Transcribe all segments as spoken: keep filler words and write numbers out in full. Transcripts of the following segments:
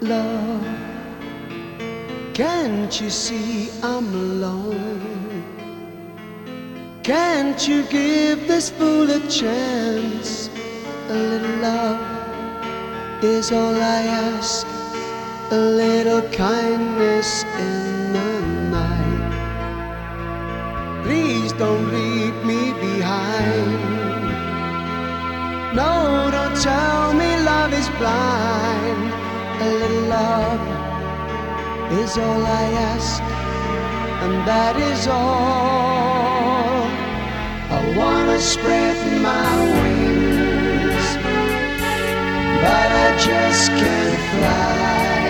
Love, can't you see I'm alone? Can't you give this fool a chance? A little love is all I ask, a little kindness in the night. Please don't leave me behind. No, don't tell me love is blind. A little love is all I ask, and that is all. I wanna spread my wings, but I just can't fly.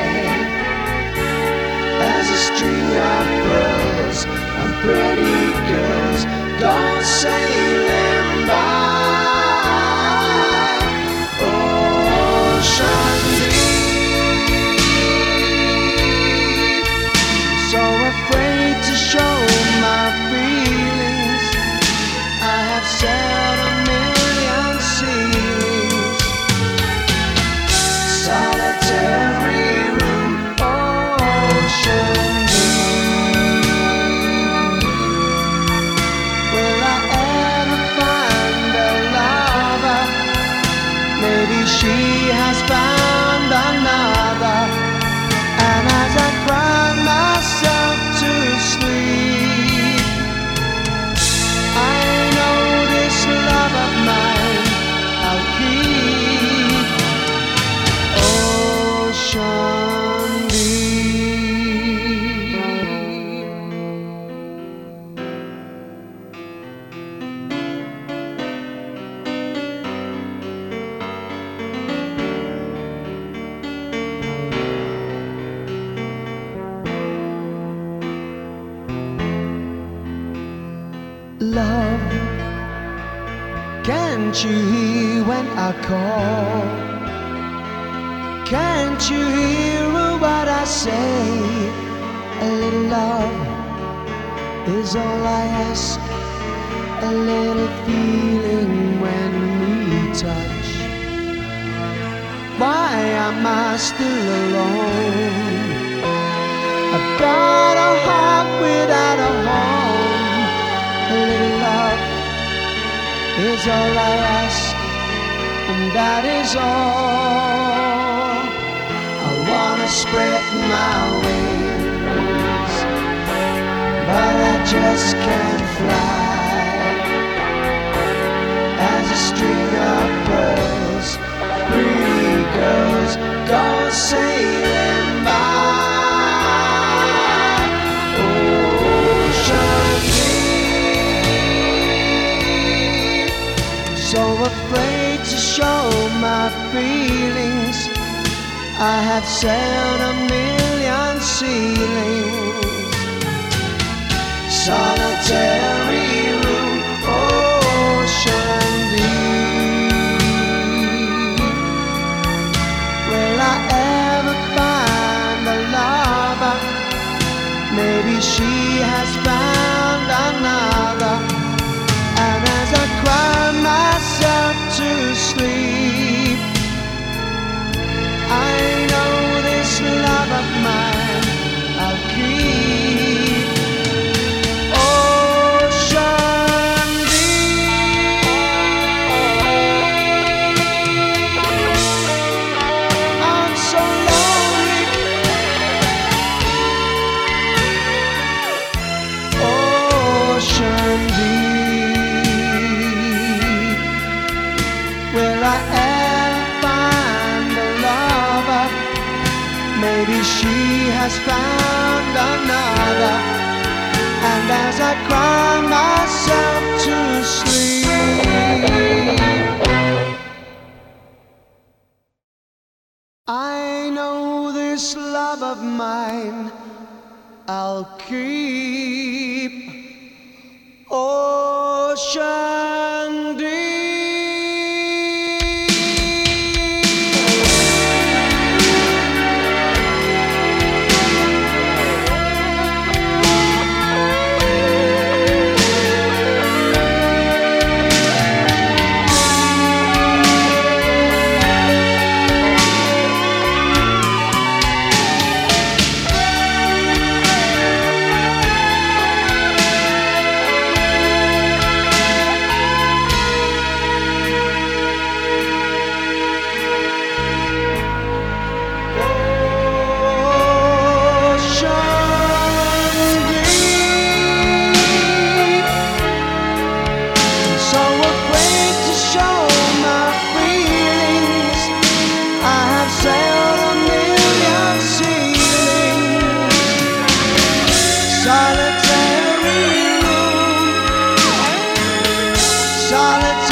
As a string of pearls and pretty girls go sailing by. Ocean deep, so afraid to show my feelings. I have said a million ceilings. Solitary room, ocean deep. Will I ever find a lover? Maybe she has found another. And as I cry myself to sleep, I know this love of mine I'll keep. Ocean deep. Love, can't you hear when I call? Can't you hear what I say? A little love is all I ask, a little feeling when we touch. Why am I still alone? I've got a heart without a home. A little love is all I ask, and that is all. I wanna spread my wings, but I just can't fly. As a string of pearls, pretty girls go sailing by. So afraid to show my feelings. I have sailed a million ceilings. Solitary room, ocean deep. Will I ever find a lover? Maybe she has found another. And as I cry myself to sleep, I know this love of mine I'll keep. Ocean deep, I'm so lonely. Ocean deep, will I ever find a lover? Maybe she has found another. And as I cry myself to sleep, I know this love of mine I'll keep. Ocean deep. solitude.